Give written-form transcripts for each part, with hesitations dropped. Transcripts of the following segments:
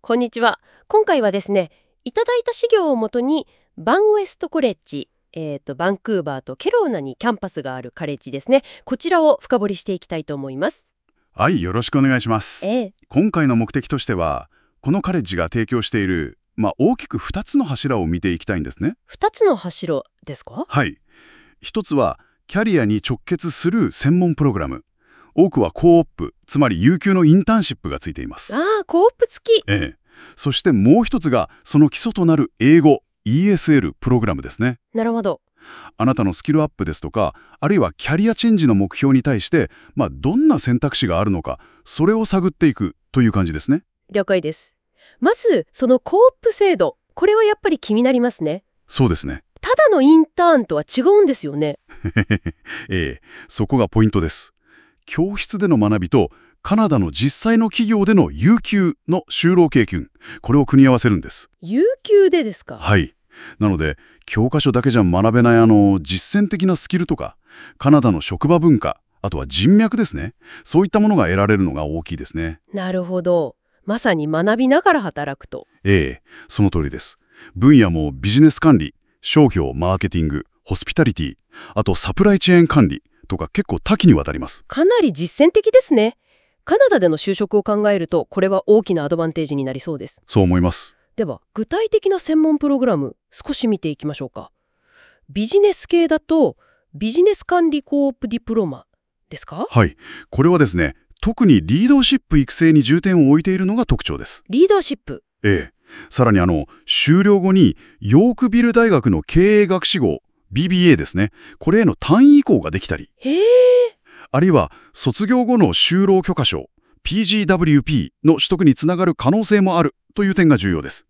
こんにちは。今回はですね、いただいた資料をもとに、バンウェストコレッジ、バンクーバーとケローナにキャンパスがあるカレッジですね。こちらを深掘りしていきたいと思います。 はい、よろしくお願いします。今回の目的としては、このカレッジが提供している、大きく2つの柱を見ていきたいんですね。 2つの柱ですか？ はい。1つは、キャリアに直結する専門プログラム。多くはコーオップ、つまり有給のインターンシップがついています。 コーオップ付き。 そしてもう一つが、その基礎となる英語、ESL プログラムですね。 なるほど。 あなたのスキルアップですとか、あるいはキャリアチェンジの目標に対して、どんな選択肢があるのか、それを探っていくという感じですね。 了解です。まず、そのコーオップ制度、これはやっぱり気になりますね。 そうですね。 ただのインターンとは違うんですよね。 そこがポイントです。教室での学びと、カナダの実際の企業での有給の就労経験、これを組み合わせるんです。 有給でですか？ はい。なので、教科書だけじゃ学べない実践的なスキルとか、カナダの職場文化、あとは人脈ですね。そういったものが得られるのが大きいですね。 なるほど。まさに学びながら働くと。 その通りです。分野もビジネス管理、商標、マーケティング、ホスピタリティ、あとサプライチェーン管理とか結構多岐にわたります。 かなり実践的ですね。カナダでの就職を考えると、これは大きなアドバンテージになりそうです。 そう思います。 では、具体的な専門プログラム、少し見ていきましょうか。ビジネス系だと、ビジネス管理コープディプロマですか？ はい。これはですね、特にリーダーシップ育成に重点を置いているのが特徴です。 リーダーシップ。 さらに修了後にヨークビル大学の経営学士号 BBA ですね。これへの単位移行ができたり、あるいは卒業後の就労許可証 PGWP の取得につながる可能性もあるという点が重要です。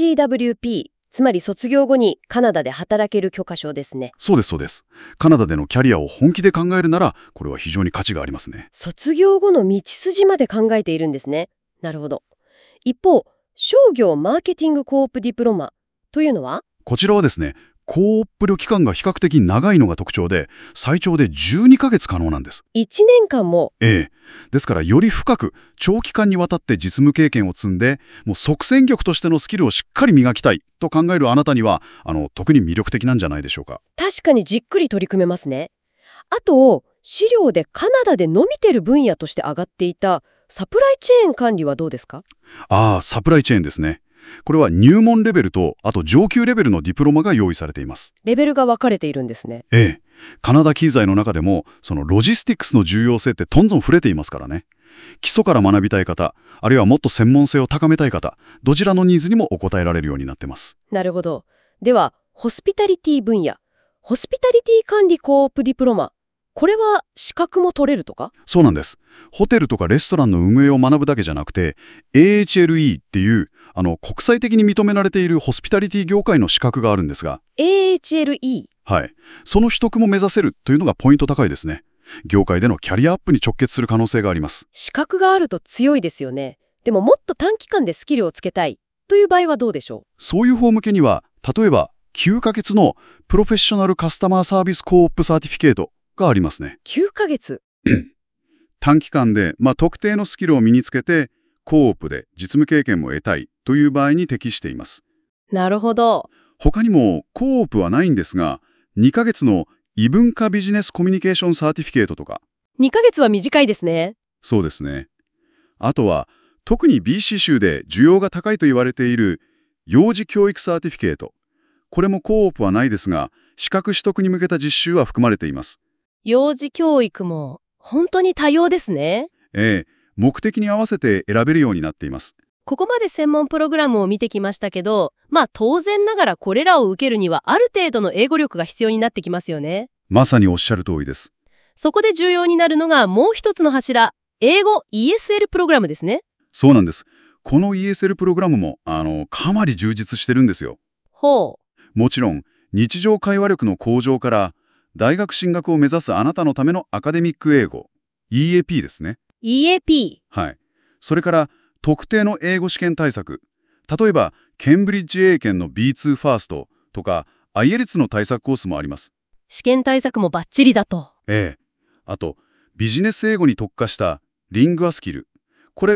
PGWP、つまり卒業後にカナダで働ける許可証ですね。 そうです、そうです。カナダでのキャリアを本気で考えるなら、これは非常に価値がありますね。 卒業後の道筋まで考えているんですね。なるほど。一方、商業マーケティングコープディプロマというのは？ こちらはですね、コーオップ期間が比較的長いのが特徴で、最長で12ヶ月可能なんです。 1年間も。 ですから、より深く、長期間にわたって実務経験を積んで、もう即戦力としてのスキルをしっかり磨きたいと考えるあなたには、特に魅力的なんじゃないでしょうか。 確かにじっくり取り組めますね。あと、資料でカナダで伸びてる分野として上がっていたサプライチェーン管理はどうですか？ サプライチェーンですね。これは入門レベルと、あと上級レベルのディプロマが用意されています。 レベルが分かれているんですね。 カナダ経済の中でも、そのロジスティックスの重要性ってどんどん触れていますからね。基礎から学びたい方、あるいはもっと専門性を高めたい方、どちらのニーズにもお応えられるようになってます。 なるほど。では、ホスピタリティ分野、ホスピタリティ管理コープディプロマ、これは資格も取れるとか？ そうなんです。ホテルとかレストランの運営を学ぶだけじゃなくて、AHLE っていう国際的に認められているホスピタリティ業界の資格があるんですが、 AHLE。 はい。その取得も目指せるというのがポイント高いですね。業界でのキャリアアップに直結する可能性があります。 資格があると強いですよね。でももっと短期間でスキルをつけたいという場合はどうでしょう？ そういう方向けには、例えば9ヶ月のプロフェッショナルカスタマーサービスコーオップサーティフィケートがありますね。 9ヶ月。 短期間で、特定のスキルを身につけて、コーオップで実務経験も得たいという場合に適しています。 なるほど。 他にもコーオップはないんですが、2ヶ月の異文化ビジネスコミュニケーションサーティフィケートとか。 2ヶ月は短いですね。 そうですね。あとは、特に BC 州で需要が高いと言われている幼児教育サーティフィケート。これもコーオップはないですが、資格取得に向けた実習は含まれています。 幼児教育も本当に多様ですね。 目的に合わせて選べるようになっています。 ここまで専門プログラムを見てきましたけど、当然ながらこれらを受けるにはある程度の英語力が必要になってきますよね。 まさにおっしゃる通りです。 そこで重要になるのがもう一つの柱、英語 ESL プログラムですね。 そうなんです。この ESL プログラムも、かなり充実してるんですよ。 ほう。もちろん、日常会話力の向上から、大学進学を目指すあなたのためのアカデミック英語、EAP ですね。 EAP。 はい。それから、特定の英語試験対策。例えば、ケンブリッジ英検の B2 ファーストとか、IELTS の対策コースもあります。 試験対策もバッチリだと。 あと、ビジネス英語に特化したリングアスキル。これ、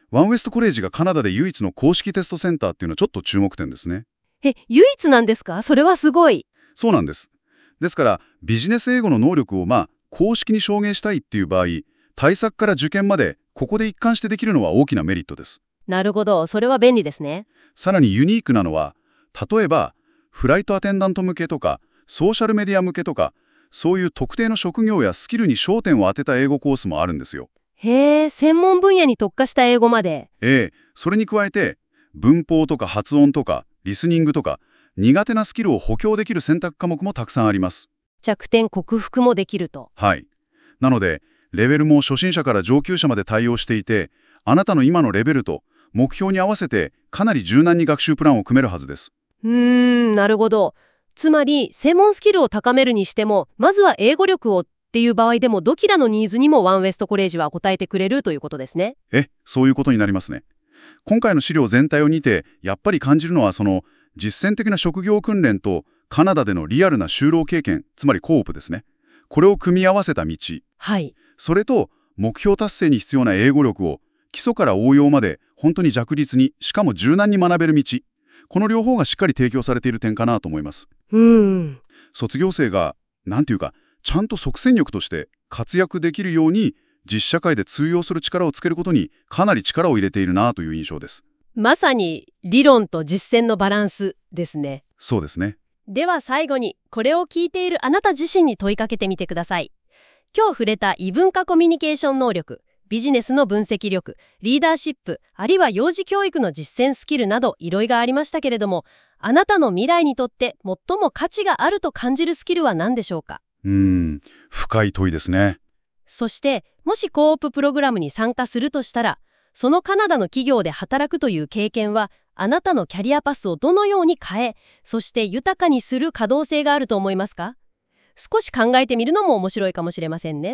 ワンウエストコレージがカナダで唯一の公式テストセンターっていうのはちょっと注目点ですね。 唯一なんですか？それはすごい。 そうなんです。ですから、ビジネス英語の能力を公式に証明したいっていう場合、対策から受験までここで一貫してできるのは大きなメリットです。 なるほど。それは便利ですね。 さらにユニークなのは、例えば、フライトアテンダント向けとか、ソーシャルメディア向けとか、そういう特定の職業やスキルに焦点を当てた英語コースもあるんですよ。 へえ、専門分野に特化した英語まで。 それに加えて、文法とか発音とか、リスニングとか、苦手なスキルを補強できる選択科目もたくさんあります。 弱点克服もできると。 はい。なので、レベルも初心者から上級者まで対応していて、あなたの今のレベルと目標に合わせてかなり柔軟に学習プランを組めるはずです。 なるほど。つまり、専門スキルを高めるにしても、まずは英語力をっていう場合でも、どちらのニーズにもワンウエストコレージは応えてくれるということですね。 そういうことになりますね。今回の資料全体を見て、やっぱり感じるのは実践的な職業訓練とカナダでのリアルな就労経験、つまりコープですね。これを組み合わせた道。 はい。 それと、目標達成に必要な英語力を基礎から応用まで本当に着実に、しかも柔軟に学べる道。この両方がしっかり提供されている点かなと思います。卒業生が、ちゃんと即戦力として活躍できるように、実社会で通用する力をつけることにかなり力を入れているなという印象です。 まさに理論と実践のバランスですね。 そうですね。 では最後に、これを聞いているあなた自身に問いかけてみてください。今日触れた異文化コミュニケーション能力、ビジネスの分析力、リーダーシップ、あるいは幼児教育の実践スキルなどいろいろありましたけれども、あなたの未来にとって最も価値があると感じるスキルは何でしょうか？ 深い問いですね。 そして、もしコーププログラムに参加するとしたら、そのカナダの企業で働くという経験は、あなたのキャリアパスをどのように変え、そして豊かにする可能性があると思いますか？少し考えてみるのも面白いかもしれませんね。